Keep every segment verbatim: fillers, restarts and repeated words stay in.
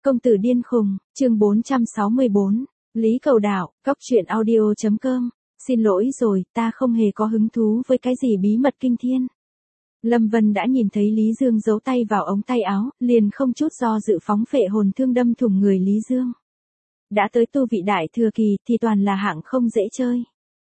Công tử điên khùng, chương bốn trăm sáu mươi bốn, Lý Cầu Đạo, góc truyện audio.com, xin lỗi rồi, ta không hề có hứng thú với cái gì bí mật kinh thiên. Lâm Vân đã nhìn thấy Lý Dương giấu tay vào ống tay áo, liền không chút do dự phóng phệ hồn thương đâm thủng người Lý Dương. Đã tới tu vị đại thừa kỳ thì toàn là hạng không dễ chơi.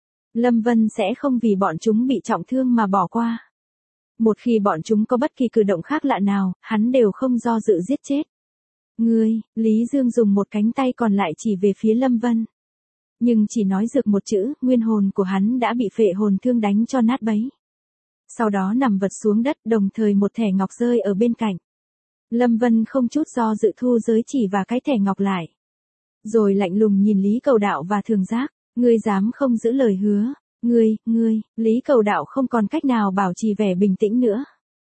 Lâm Vân sẽ không vì bọn chúng bị trọng thương mà bỏ qua. Một khi bọn chúng có bất kỳ cử động khác lạ nào, hắn đều không do dự giết chết. Ngươi, Lý Dương dùng một cánh tay còn lại chỉ về phía Lâm Vân. Nhưng chỉ nói dược một chữ, nguyên hồn của hắn đã bị phệ hồn thương đánh cho nát bấy. Sau đó nằm vật xuống đất, đồng thời một thẻ ngọc rơi ở bên cạnh. Lâm Vân không chút do dự thu giới chỉ và cái thẻ ngọc lại. Rồi lạnh lùng nhìn Lý Cầu Đạo và Thường Giác, ngươi dám không giữ lời hứa, ngươi, ngươi, Lý Cầu Đạo không còn cách nào bảo trì vẻ bình tĩnh nữa.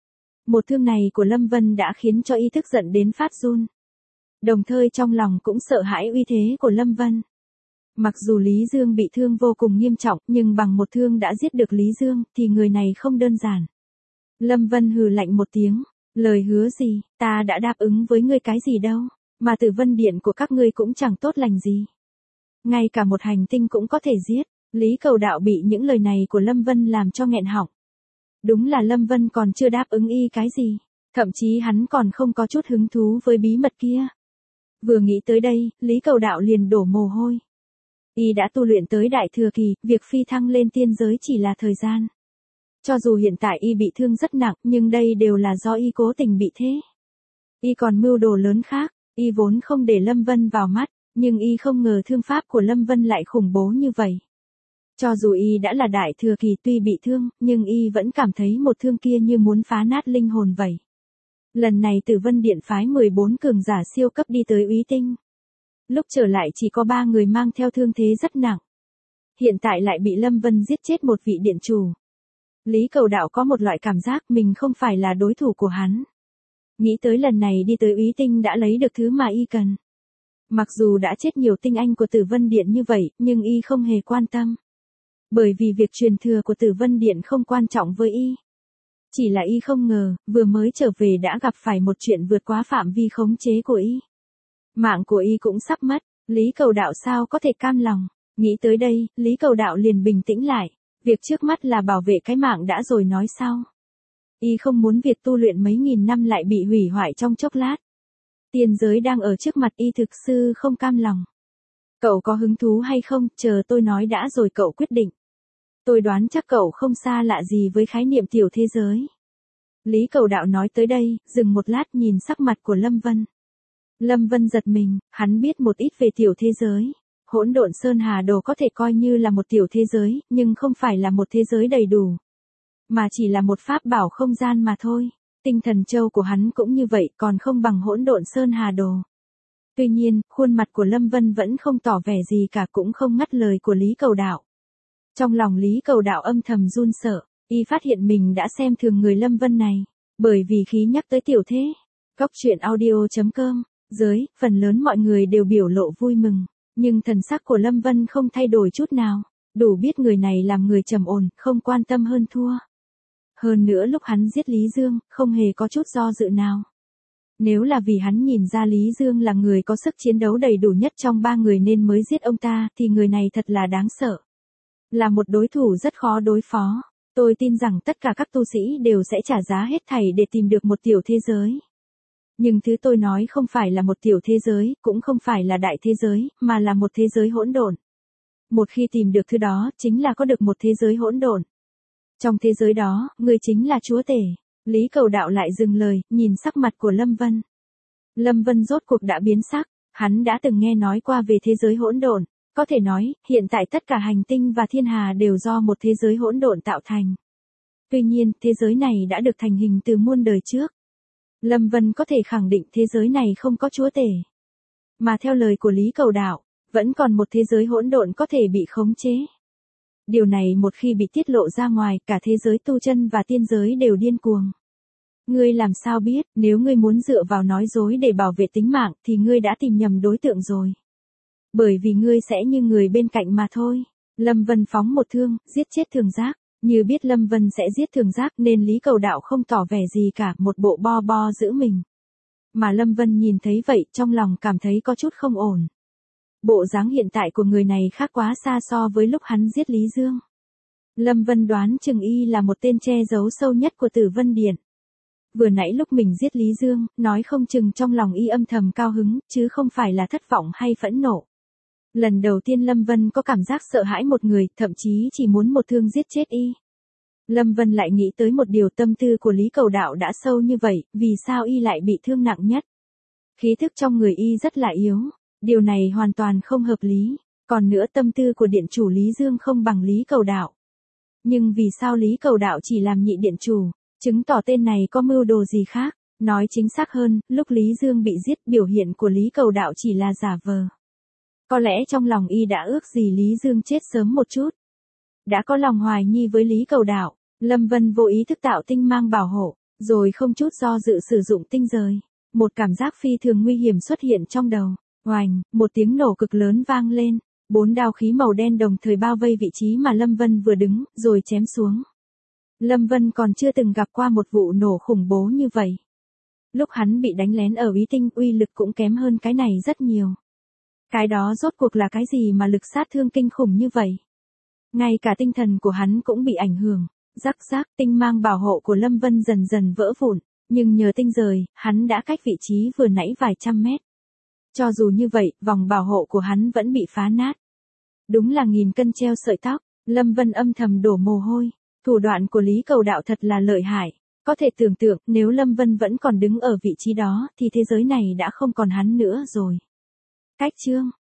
Một thương này của Lâm Vân đã khiến cho y tức giận đến phát run. Đồng thời trong lòng cũng sợ hãi uy thế của Lâm Vân. Mặc dù Lý Dương bị thương vô cùng nghiêm trọng, nhưng bằng một thương đã giết được Lý Dương, thì người này không đơn giản. Lâm Vân hừ lạnh một tiếng, lời hứa gì, ta đã đáp ứng với ngươi cái gì đâu, mà Tử Vân Điện của các ngươi cũng chẳng tốt lành gì. Ngay cả một hành tinh cũng có thể giết, Lý Cầu Đạo bị những lời này của Lâm Vân làm cho nghẹn họng. Đúng là Lâm Vân còn chưa đáp ứng y cái gì, thậm chí hắn còn không có chút hứng thú với bí mật kia. Vừa nghĩ tới đây, Lý Cầu Đạo liền đổ mồ hôi. Y đã tu luyện tới đại thừa kỳ, việc phi thăng lên tiên giới chỉ là thời gian. Cho dù hiện tại y bị thương rất nặng, nhưng đây đều là do y cố tình bị thế. Y còn mưu đồ lớn khác, y vốn không để Lâm Vân vào mắt, nhưng y không ngờ thương pháp của Lâm Vân lại khủng bố như vậy. Cho dù y đã là đại thừa kỳ tuy bị thương, nhưng y vẫn cảm thấy một thương kia như muốn phá nát linh hồn vậy. Lần này Tử Vân Điện phái mười bốn cường giả siêu cấp đi tới Úy Tinh. Lúc trở lại chỉ có ba người mang theo thương thế rất nặng. Hiện tại lại bị Lâm Vân giết chết một vị điện chủ. Lý Cầu Đạo có một loại cảm giác mình không phải là đối thủ của hắn. Nghĩ tới lần này đi tới Úy Tinh đã lấy được thứ mà y cần. Mặc dù đã chết nhiều tinh anh của Tử Vân Điện như vậy, nhưng y không hề quan tâm. Bởi vì việc truyền thừa của Tử Vân Điện không quan trọng với y. Chỉ là y không ngờ, vừa mới trở về đã gặp phải một chuyện vượt quá phạm vi khống chế của y. Mạng của y cũng sắp mất, Lý Cầu Đạo sao có thể cam lòng. Nghĩ tới đây, Lý Cầu Đạo liền bình tĩnh lại. Việc trước mắt là bảo vệ cái mạng đã rồi nói sau. Y không muốn việc tu luyện mấy nghìn năm lại bị hủy hoại trong chốc lát. Tiên giới đang ở trước mặt y, thực sự không cam lòng. Cậu có hứng thú hay không, chờ tôi nói đã rồi cậu quyết định. Tôi đoán chắc cậu không xa lạ gì với khái niệm tiểu thế giới. Lý Cầu Đạo nói tới đây, dừng một lát nhìn sắc mặt của Lâm Vân. Lâm Vân giật mình, hắn biết một ít về tiểu thế giới. Hỗn Độn Sơn Hà Đồ có thể coi như là một tiểu thế giới, nhưng không phải là một thế giới đầy đủ. Mà chỉ là một pháp bảo không gian mà thôi. Tinh Thần Châu của hắn cũng như vậy, còn không bằng Hỗn Độn Sơn Hà Đồ. Tuy nhiên, khuôn mặt của Lâm Vân vẫn không tỏ vẻ gì cả, cũng không ngắt lời của Lý Cầu Đạo. Trong lòng Lý Cầu Đạo âm thầm run sợ, y phát hiện mình đã xem thường người Lâm Vân này. Bởi vì khi nhắc tới tiểu thế, góc truyện audio.com, dưới, phần lớn mọi người đều biểu lộ vui mừng. Nhưng thần sắc của Lâm Vân không thay đổi chút nào. Đủ biết người này làm người trầm ổn, không quan tâm hơn thua. Hơn nữa lúc hắn giết Lý Dương, không hề có chút do dự nào. Nếu là vì hắn nhìn ra Lý Dương là người có sức chiến đấu đầy đủ nhất trong ba người nên mới giết ông ta, thì người này thật là đáng sợ. Là một đối thủ rất khó đối phó. Tôi tin rằng tất cả các tu sĩ đều sẽ trả giá hết thảy để tìm được một tiểu thế giới. Nhưng thứ tôi nói không phải là một tiểu thế giới, cũng không phải là đại thế giới, mà là một thế giới hỗn độn. Một khi tìm được thứ đó, chính là có được một thế giới hỗn độn. Trong thế giới đó, người chính là chúa tể. Lý Cầu Đạo lại dừng lời, nhìn sắc mặt của Lâm Vân. Lâm Vân rốt cuộc đã biến sắc, hắn đã từng nghe nói qua về thế giới hỗn độn. Có thể nói, hiện tại tất cả hành tinh và thiên hà đều do một thế giới hỗn độn tạo thành. Tuy nhiên, thế giới này đã được thành hình từ muôn đời trước. Lâm Vân có thể khẳng định thế giới này không có chúa tể. Mà theo lời của Lý Cầu Đạo, vẫn còn một thế giới hỗn độn có thể bị khống chế. Điều này một khi bị tiết lộ ra ngoài, cả thế giới tu chân và tiên giới đều điên cuồng. Ngươi làm sao biết, nếu ngươi muốn dựa vào nói dối để bảo vệ tính mạng, thì ngươi đã tìm nhầm đối tượng rồi. Bởi vì ngươi sẽ như người bên cạnh mà thôi. Lâm Vân phóng một thương, giết chết Thường Giác. Như biết Lâm Vân sẽ giết Thường Giác nên Lý Cầu Đạo không tỏ vẻ gì cả, một bộ bo bo giữ mình. Mà Lâm Vân nhìn thấy vậy trong lòng cảm thấy có chút không ổn. Bộ dáng hiện tại của người này khác quá xa so với lúc hắn giết Lý Dương. Lâm Vân đoán chừng y là một tên che giấu sâu nhất của Tử Vân Điện. Vừa nãy lúc mình giết Lý Dương, nói không chừng trong lòng y âm thầm cao hứng, chứ không phải là thất vọng hay phẫn nộ. Lần đầu tiên Lâm Vân có cảm giác sợ hãi một người, thậm chí chỉ muốn một thương giết chết y. Lâm Vân lại nghĩ tới một điều, tâm tư của Lý Cầu Đạo đã sâu như vậy, vì sao y lại bị thương nặng nhất? Khí thức trong người y rất là yếu, điều này hoàn toàn không hợp lý. Còn nữa, tâm tư của điện chủ Lý Dương không bằng Lý Cầu Đạo. Nhưng vì sao Lý Cầu Đạo chỉ làm nhị điện chủ, chứng tỏ tên này có mưu đồ gì khác? Nói chính xác hơn, lúc Lý Dương bị giết, biểu hiện của Lý Cầu Đạo chỉ là giả vờ. Có lẽ trong lòng y đã ước gì Lý Dương chết sớm một chút. Đã có lòng hoài nghi với Lý Cầu Đạo, Lâm Vân vô ý thức tạo tinh mang bảo hộ, rồi không chút do dự sử dụng tinh rời. Một cảm giác phi thường nguy hiểm xuất hiện trong đầu. Oành, một tiếng nổ cực lớn vang lên. Bốn đao khí màu đen đồng thời bao vây vị trí mà Lâm Vân vừa đứng, rồi chém xuống. Lâm Vân còn chưa từng gặp qua một vụ nổ khủng bố như vậy. Lúc hắn bị đánh lén ở Úy Tinh, uy lực cũng kém hơn cái này rất nhiều. Cái đó rốt cuộc là cái gì mà lực sát thương kinh khủng như vậy? Ngay cả tinh thần của hắn cũng bị ảnh hưởng. Rắc rắc, tinh mang bảo hộ của Lâm Vân dần dần vỡ vụn, nhưng nhờ tinh rời, hắn đã cách vị trí vừa nãy vài trăm mét. Cho dù như vậy, vòng bảo hộ của hắn vẫn bị phá nát. Đúng là nghìn cân treo sợi tóc, Lâm Vân âm thầm đổ mồ hôi. Thủ đoạn của Lý Cầu Đạo thật là lợi hại. Có thể tưởng tượng, nếu Lâm Vân vẫn còn đứng ở vị trí đó, thì thế giới này đã không còn hắn nữa rồi. Cách chương